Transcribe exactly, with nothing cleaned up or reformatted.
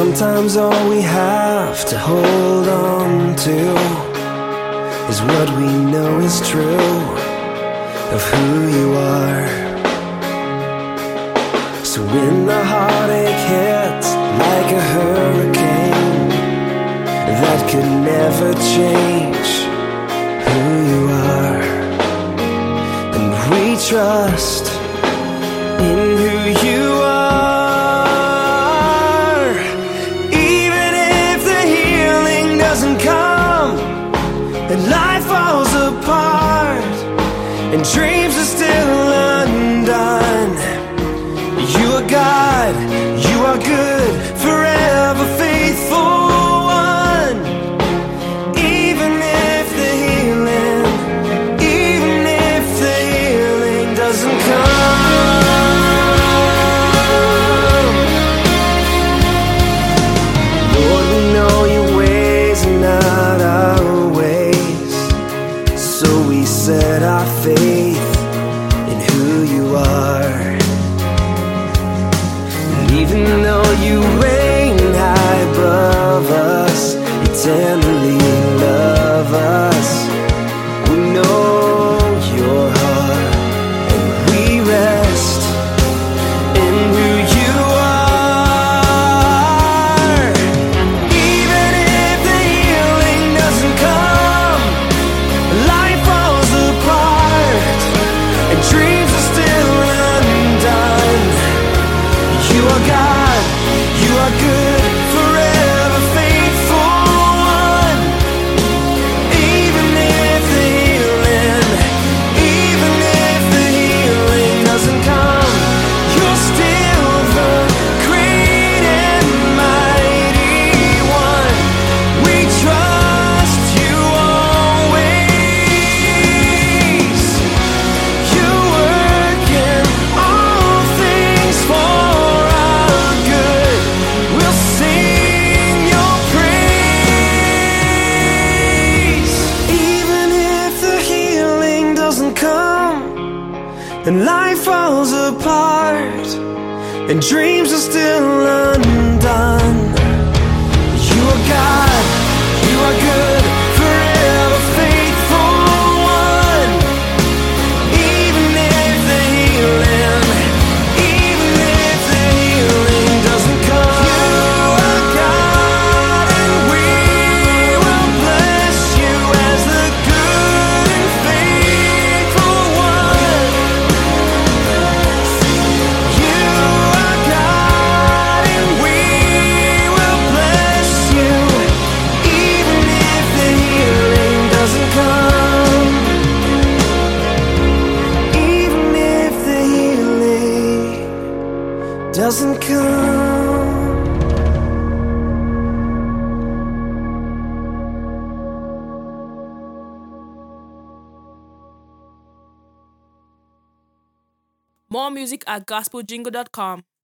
Sometimes all we have to hold on to is what we know is true of who you are. So when the heartache hits like a hurricane, that could never change who you are. And we trust in who you are. Even if the healing doesn't come and life falls apart and dreams are still undone, you are God, you are good, forever faithful one. Even if the healing, even if the healing doesn't come. Lord, we know your ways are not our ways, so we set our faith in who you are. Even though you reign high above us, eternally love us, we know your heart, and we rest in who you are. Even if the healing doesn't come, life falls apart, and dreams are still undone, you are God, you are good, forever faithful one. Even if the healing, even if the healing doesn't come, you're still the great and mighty one. We trust you always. You work in all things for our good. We'll sing your praise. Even if the healing doesn't come and life falls apart and dreams are still undone, you are God, you are good, forever faithful one. Even if the healing, even if the healing doesn't come, you are God, and we will bless you as the good and faithful one. You are God, and we will bless you, even if the healing doesn't come. Even if the healing doesn't come. More music at gospel jingle dot com.